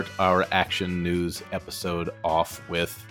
our Action News episode off with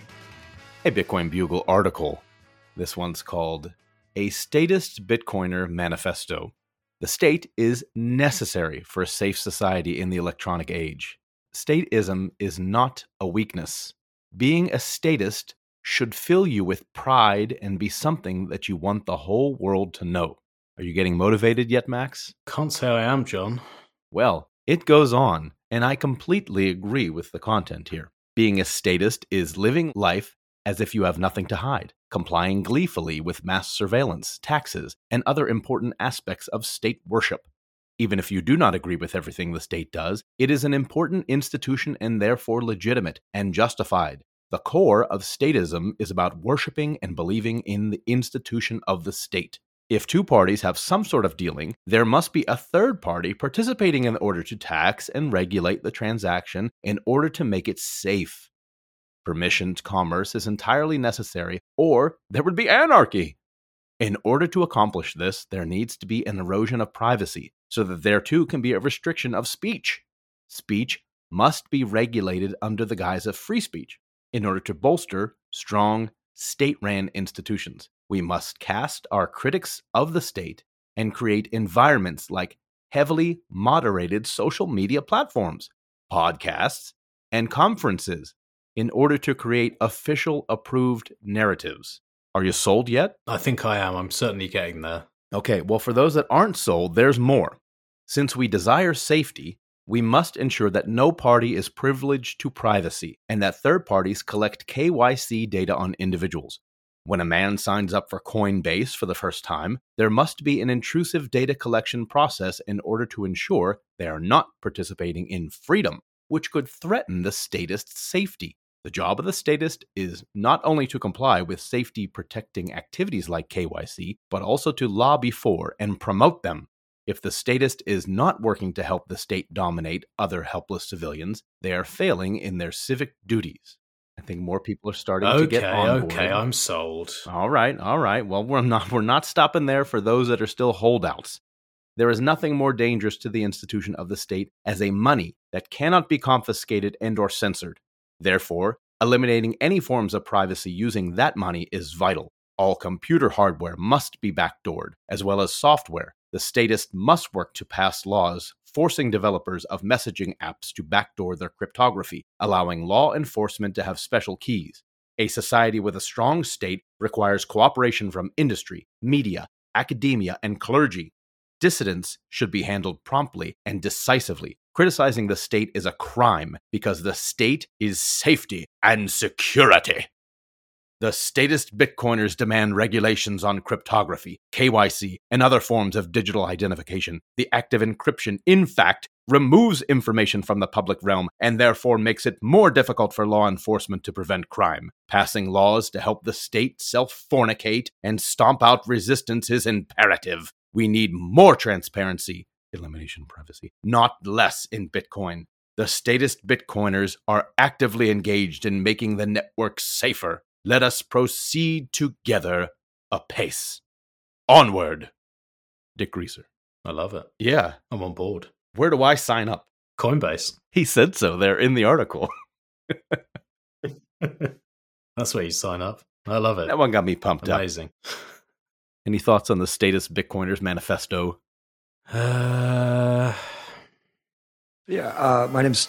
a Bitcoin Bugle article. This one's called A Statist Bitcoiner Manifesto. The state is necessary for a safe society in the electronic age. Statism is not a weakness. Being a statist should fill you with pride and be something that you want the whole world to know. Are you getting motivated yet, Max? Can't say I am, John. Well, it goes on, and I completely agree with the content here. Being a statist is living life as if you have nothing to hide, complying gleefully with mass surveillance, taxes, and other important aspects of state worship. Even if you do not agree with everything the state does, it is an important institution and therefore legitimate and justified. The core of statism is about worshiping and believing in the institution of the state. If two parties have some sort of dealing, there must be a third party participating in order to tax and regulate the transaction in order to make it safe. Permissioned commerce is entirely necessary, or there would be anarchy. In order to accomplish this, there needs to be an erosion of privacy, so that there too can be a restriction of speech. Speech must be regulated under the guise of free speech. In order to bolster strong, state-ran institutions, we must cast our critics of the state and create environments like heavily moderated social media platforms, podcasts, and conferences in order to create official approved narratives. Are you sold yet? I think I am. I'm certainly getting there. Okay, well, for those that aren't sold, there's more. Since we desire safety, we must ensure that no party is privileged to privacy and that third parties collect KYC data on individuals. When a man signs up for Coinbase for the first time, there must be an intrusive data collection process in order to ensure they are not participating in freedom, which could threaten the statist's safety. The job of the statist is not only to comply with safety-protecting activities like KYC, but also to lobby for and promote them. If the statist is not working to help the state dominate other helpless civilians, they are failing in their civic duties. I think more people are starting to get on board. Okay, I'm sold. All right. Well, we're not stopping there for those that are still holdouts. There is nothing more dangerous to the institution of the state as a money that cannot be confiscated and or censored. Therefore, eliminating any forms of privacy using that money is vital. All computer hardware must be backdoored, as well as software. The statist must work to pass laws forcing developers of messaging apps to backdoor their cryptography, allowing law enforcement to have special keys. A society with a strong state requires cooperation from industry, media, academia, and clergy. Dissidents should be handled promptly and decisively. Criticizing the state is a crime because the state is safety and security. The statist Bitcoiners demand regulations on cryptography, KYC, and other forms of digital identification. The act of encryption, in fact, removes information from the public realm and therefore makes it more difficult for law enforcement to prevent crime. Passing laws to help the state self-fornicate and stomp out resistance is imperative. We need more transparency, elimination of privacy, not less in Bitcoin. The statist Bitcoiners are actively engaged in making the network safer. Let us proceed together apace. Onward. Dick Grieser. I love it. Yeah. I'm on board. Where do I sign up? Coinbase. He said so there in the article. That's where you sign up. I love it. That one got me pumped up. Amazing. Any thoughts on the statist Bitcoiners manifesto? Yeah, my name's